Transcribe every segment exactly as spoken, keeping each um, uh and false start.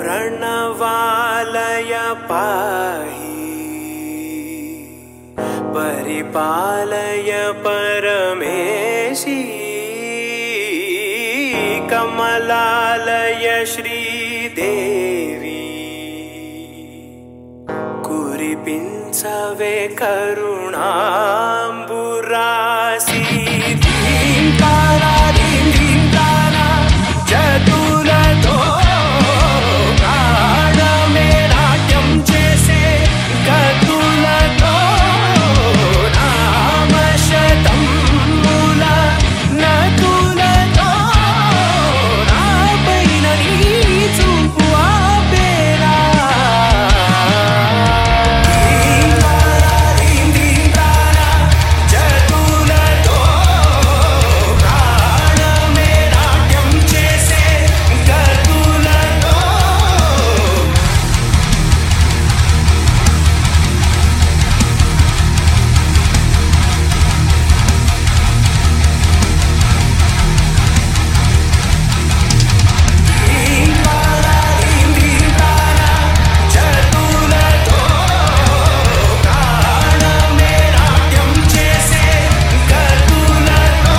प्रणवालय पाहि परिपालय परमेशी कमलालय श्रीदेवी कुरिपिंचवे करुणांबुरासी धींतारा धींतारा चतुरतो प्राणमे नाट्यं చేసే గతులతో నామశతం మూల నతులతో నాపైన నీ చూపు ఆపేరా ధీంతారా చతులతో ప్రాణమే నాట్యం చేసే గతులతో ధీంతారా ధీంతారా చతులతో ప్రాణమే నాట్యం చేసే గతులతో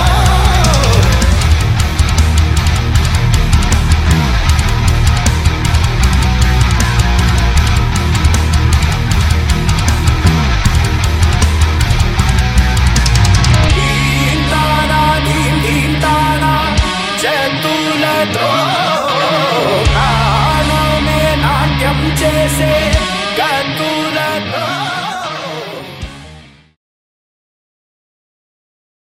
ధీంతారా ధీంతారా చతులతో ప్రాణమే నాట్యం చేసే